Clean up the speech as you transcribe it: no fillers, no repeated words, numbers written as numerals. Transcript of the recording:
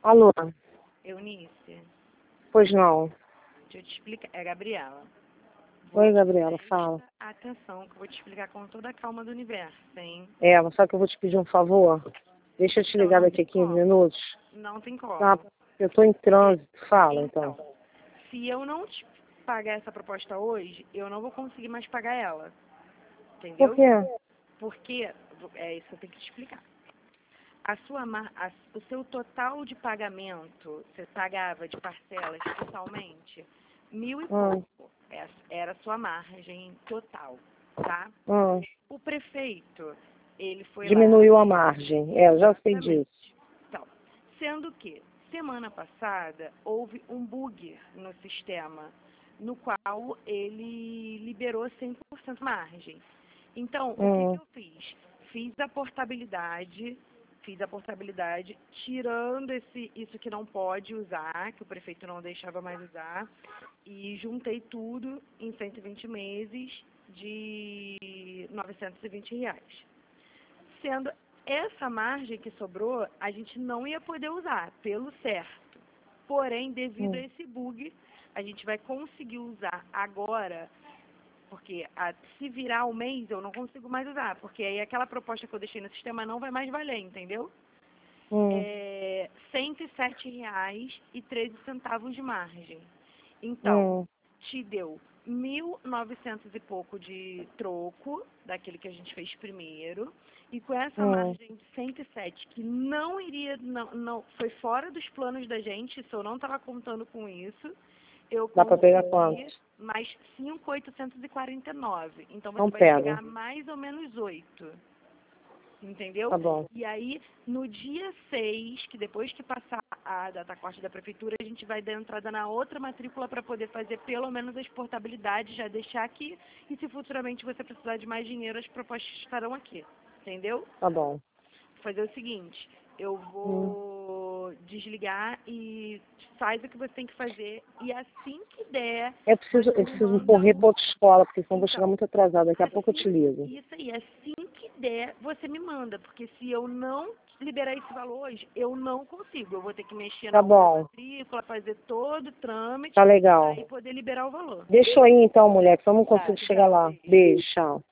Alô? Eunice, Pois não. deixa eu te explicar. É a Gabriela. Oi, Gabriela, fala. Presta atenção que eu vou te explicar com toda a calma do universo, hein? Só que eu vou te pedir um favor. Deixa eu te ligar Não daqui a tem 15 como. minutos. Não tem como. Tá? Eu tô em trânsito. Fala, então. Se eu não te pagar essa proposta hoje, eu não vou conseguir mais pagar ela. Entendeu? Por quê? Porque, é isso que eu tenho que te explicar. O seu total de pagamento, você pagava de parcelas totalmente, 1.000 e pouco. Essa era a sua margem total, tá? O prefeito, ele foi Diminuiu lá... a margem. Eu já sei disso. Então, sendo que, semana passada, houve um bug no sistema, no qual ele liberou 100% margem. Então, o que eu fiz? Fiz a portabilidade, tirando isso que não pode usar, que o prefeito não deixava mais usar, e juntei tudo em 120 meses de R$ 920. Sendo essa margem que sobrou, a gente não ia poder usar, pelo certo. Porém, devido a esse bug, a gente vai conseguir usar agora, porque se virar o mês eu não consigo mais usar, porque aí aquela proposta que eu deixei no sistema não vai mais valer, entendeu? R$ 107,13 de margem. Então, te deu 1.900 e pouco de troco, daquele que a gente fez primeiro, e com essa margem de 107, que não iria, não, foi fora dos planos da gente, isso eu não estava contando com isso, eu Dá pra pegar consegui quanto? mais 5.849. Então você Não vai pega. pegar mais ou menos 8. Entendeu? Tá bom. E aí, no dia 6, que depois que passar a data corte da prefeitura, a gente vai dar entrada na outra matrícula para poder fazer pelo menos as portabilidades, já deixar aqui. E se futuramente você precisar de mais dinheiro, as propostas estarão aqui. Entendeu? Tá bom. Vou fazer o seguinte, eu vou desligar e faz o que você tem que fazer. E assim que der... Eu preciso correr pra outra escola, porque senão eu vou chegar muito atrasada. Daqui a pouco eu te ligo. Isso aí, assim que der, você me manda, porque se eu não liberar esse valor hoje, eu não consigo. Eu vou ter que mexer na outra matrícula, fazer todo o trâmite, Tá legal. para poder liberar o valor. Deixa eu ir então, mulher, que eu não consigo chegar lá. Beijo, tchau.